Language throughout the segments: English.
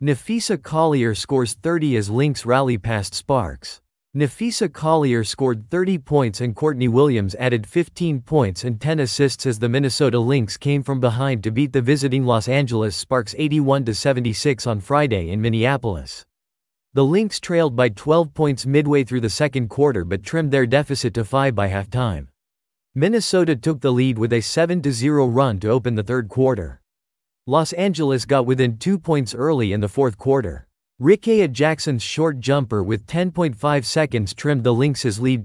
Napheesa Collier scores 30 as Lynx rally past Sparks. Napheesa Collier scored 30 points and Courtney Williams added 15 points and 10 assists as the Minnesota Lynx came from behind to beat the visiting Los Angeles Sparks 81-76 on Friday in Minneapolis. The Lynx trailed by 12 points midway through the second quarter but trimmed their deficit to 5 by halftime. Minnesota took the lead with a 7-0 run to open the third quarter. Los Angeles got within 2 points early in the fourth quarter. Rickea Jackson's short jumper with 10.5 seconds trimmed the Lynx's lead to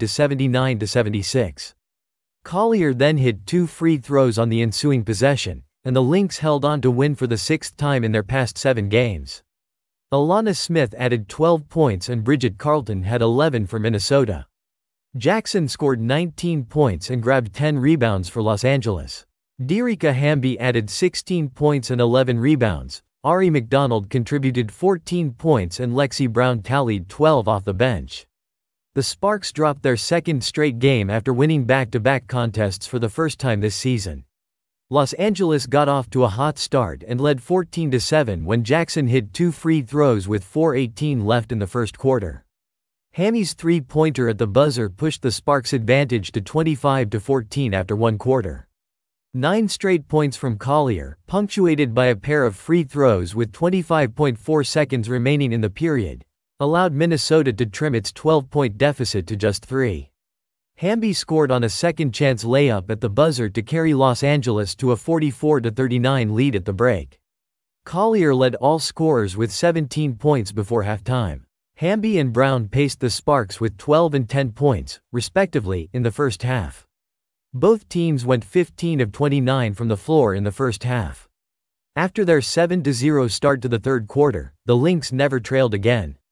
79-76. Collier then hit 2 free throws on the ensuing possession, and the Lynx held on to win for the 6th time in their past 7 games. Alana Smith added 12 points and Bridget Carlton had 11 for Minnesota. Jackson scored 19 points and grabbed 10 rebounds for Los Angeles. Dearica Hamby added 16 points and 11 rebounds. Ari McDonald contributed 14 points and Lexi Brown tallied 12 off the bench. The Sparks dropped their second straight game after winning back-to-back contests for the first time this season. Los Angeles got off to a hot start and led 14-7 when Jackson hit 2 free throws with 4:18 left in the first quarter. Hammy's three-pointer at the buzzer pushed the Sparks' advantage to 25-14 after 1 quarter. 9 straight points from Collier, punctuated by a pair of free throws with 25.4 seconds remaining in the period, allowed Minnesota to trim its 12-point deficit to just 3. Hamby scored on a second-chance layup at the buzzer to carry Los Angeles to a 44-39 lead at the break. Collier led all scorers with 17 points before halftime. Hamby and Brown paced the Sparks with 12 and 10 points, respectively, in the first half. Both teams went 15 of 29 from the floor in the first half. After their 7-0 start to the third quarter, the Lynx never trailed again.